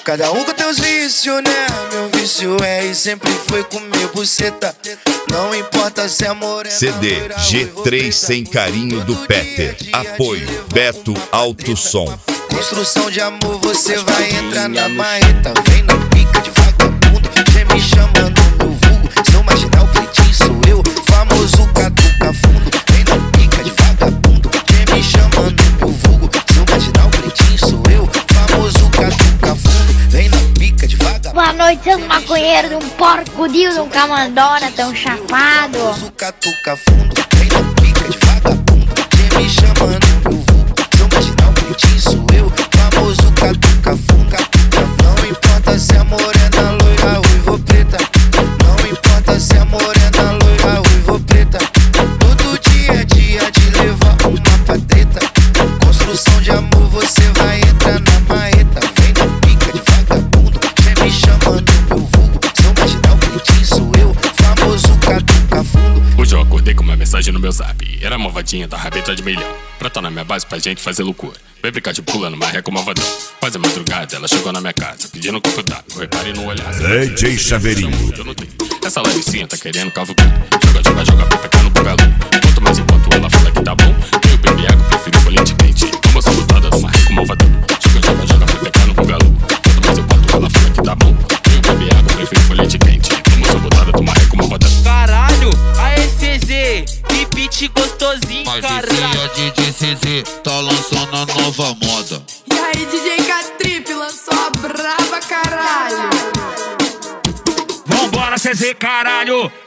Cada um com teus vícios, né? Meu vício é e sempre foi comer buceta. Não importa se é morena. CD G3 Sem Carinho do Peter. Apoio Beto Alto Som. Construção de amor, você vai entrar na marreta. Vem na pica de vagabundo, vem me chamando meu vulgo. Seu marginal pretinho sou eu, famoso catuca fundo. Vem na pica de vagabundo, vem me chamando meu vulgo. Seu marginal pretinho sou eu, famoso catuca fundo. Vem na pica de vagabundo. Boa noite, seus maconheiros de um porco-dio, de um camandona tão chapado. Famoso catuca fundo, vem na pica de vagabundo, vem me chamando meu vulgo. Seu marginal pretinho sou eu, famoso catuca fundo. Não importa se é morena, loira, ruiva ou preta. Não importa se é morena, loira, ruiva ou preta. Todo dia é dia de levar uma pateta. Construção de amor, você vai entrar na marreta. Vem na pica de vagabundo, vem me chamando meu vulgo. Seu marginal pretinho sou eu, famoso catuca fundo. Hoje eu acordei com uma mensagem no meu zap. Era uma vadinha da rabeta de milhão, pra tá na minha base pra gente fazer loucura. Vem brincar de pula no marreco malvadão. Quase madrugada ela chegou na minha casa, pedindo copo d'água. Repare no olhar. DJ Chaveirinho. Eu notei. Essa laricinha tá querendo cavucar. Joga pepeca no bugalu. Enquanto ela fala que tá bom, eu bebi água, prefiro folhete quente. Uma sabotada do marreco malvadão. Joga pepeca no bugalu. Enquanto ela fala que tá bom, eu bebi água, prefiro folhete quente. Uma sabotada do marreco malvadão. Caralho, aê CZ, que beat gostosinho, caralho. Mas DJ CZ tá lançando a nova moda. E aí, DJ K-Trip lançou a braba, caralho. Vambora, CZ, caralho.